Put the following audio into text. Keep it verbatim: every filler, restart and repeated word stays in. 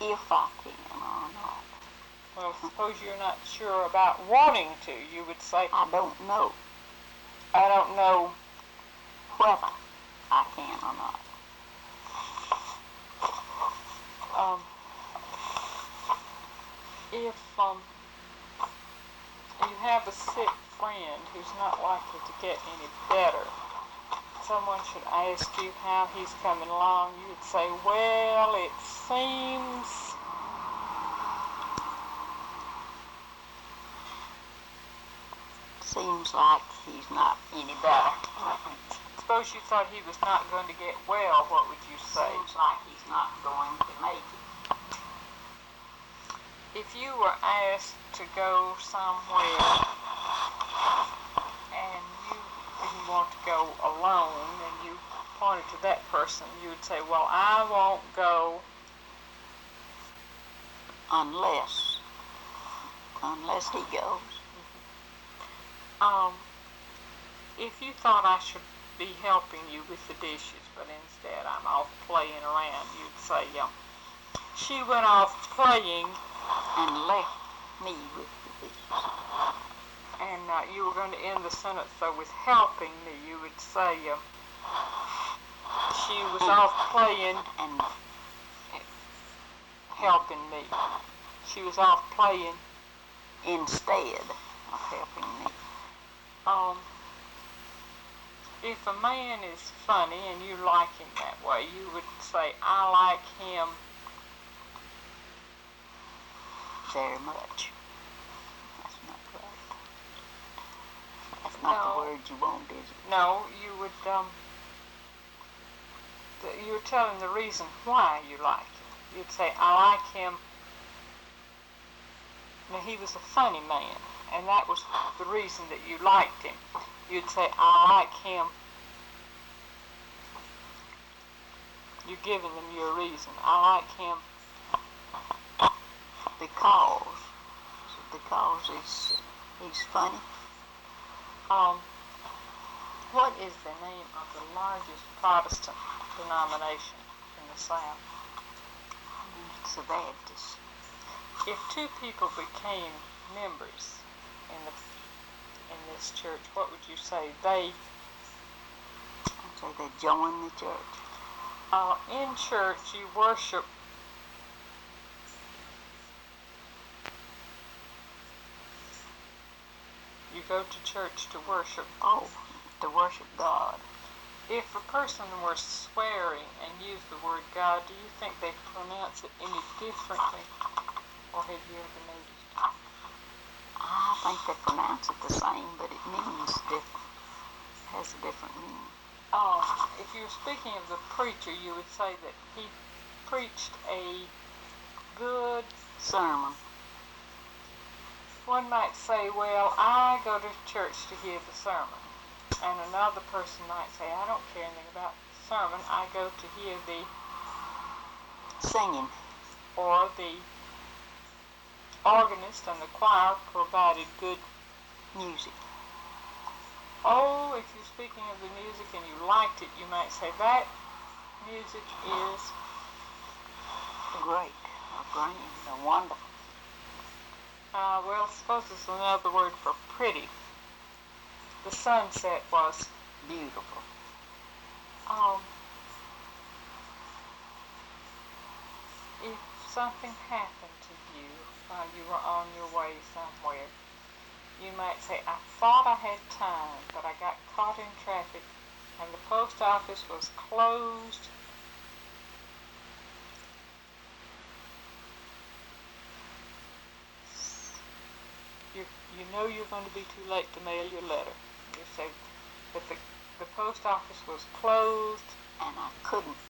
if I can or not. Well, suppose you're not sure about wanting to. You would say, I don't know I don't know whether I can or not. um, if um, you have a sick friend who's not likely to get any better, someone should ask you how he's coming along. You would say, well, it seems Seems like he's not any better. Suppose you thought he was not going to get well, what would you say? Seems like he's not going to make it. If you were asked to go somewhere and you didn't want to go alone and you pointed to that person, you would say, well, I won't go Unless, unless he goes. Um, if you thought I should be helping you with the dishes, but instead I'm off playing around, you'd say, yeah, she went off playing And left me with the dishes. and uh, you were going to end the sentence, so with helping me, you would say, uh, she was And- off playing And helping me. She was off playing. instead of helping me. Um, if a man is funny and you like him that way, you would say, I like him Very much. That's not right. That's not No. the word you want, is it? No, you would, um, th- you were telling the reason why you like him. You'd say, I like him. Now, he was a funny man, and that was the reason that you liked him. You'd say, I like him. You're giving them your reason. I like him. Because, because he's, he's funny. Um, what is the name of the largest Protestant denomination in the South? It's a Baptist. If two people became members in the in this church, what would you say? They I'd say they join the church. uh, in church you worship you go to church to worship. Oh, to worship God. If a person were swearing and used the word God, do you think they pronounce it any differently? Or have you ever noticed? I think they pronounce it the same, but it means different. It has a different meaning. Um, if you were speaking of the preacher, you would say that he preached a good. Sermon. One might say, well, I go to church to hear the sermon. And another person might say, I don't care anything about the sermon. I go to hear the, Singing. or the organist and the choir provided good. Music. Oh, if you're speaking of the music and you liked it, you might say that music is Great. Or grand. Or wonderful. Uh, well, suppose it's another word for pretty. The sunset was, Beautiful. um, if something happened to you while you were on your way somewhere, you might say, I thought I had time, but I got caught in traffic and the post office was closed. You, you know you're going to be too late to mail your letter. You say that the, the post office was closed And I couldn't